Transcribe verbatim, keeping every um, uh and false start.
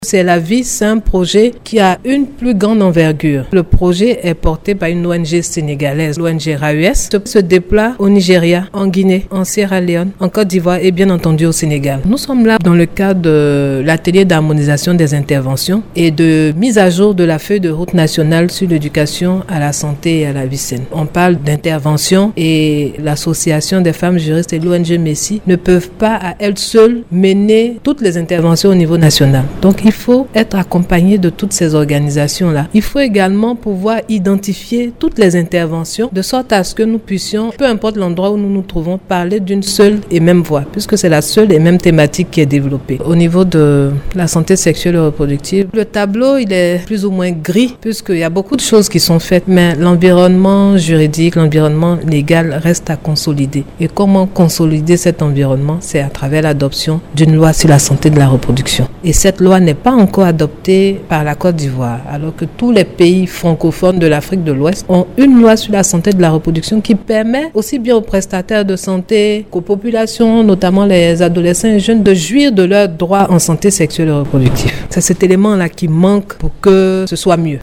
C'est la vie, c'est un projet qui a une plus grande envergure. Le projet est porté par une O N G sénégalaise, l'O N G R A U S, se déploie au Nigeria, en Guinée, en Sierra Leone, en Côte d'Ivoire et bien entendu au Sénégal. Nous sommes là dans le cadre de l'atelier d'harmonisation des interventions et de mise à jour de la feuille de route nationale sur l'éducation à la santé et à la vie saine. On parle d'intervention et l'association des femmes juristes et l'O N G Messi ne peuvent pas à elles seules mener toutes les interventions au niveau national. Donc il faut être accompagné de toutes ces organisations-là. Il faut également pouvoir identifier toutes les interventions de sorte à ce que nous puissions, peu importe l'endroit où nous nous trouvons, parler d'une seule et même voix, puisque c'est la seule et même thématique qui est développée. Au niveau de la santé sexuelle et reproductive, le tableau, il est plus ou moins gris, puisqu'il y a beaucoup de choses qui sont faites, mais l'environnement juridique, l'environnement légal reste à consolider. Et comment consolider cet environnement? C'est à travers l'adoption d'une loi sur la santé de la reproduction. Et cette loi n'est pas encore adoptée par la Côte d'Ivoire, alors que tous les pays francophones de l'Afrique de l'Ouest ont une loi sur la santé de la reproduction qui permet aussi bien aux prestataires de santé qu'aux populations, notamment les adolescents et jeunes, de jouir de leurs droits en santé sexuelle et reproductive. C'est cet élément-là qui manque pour que ce soit mieux.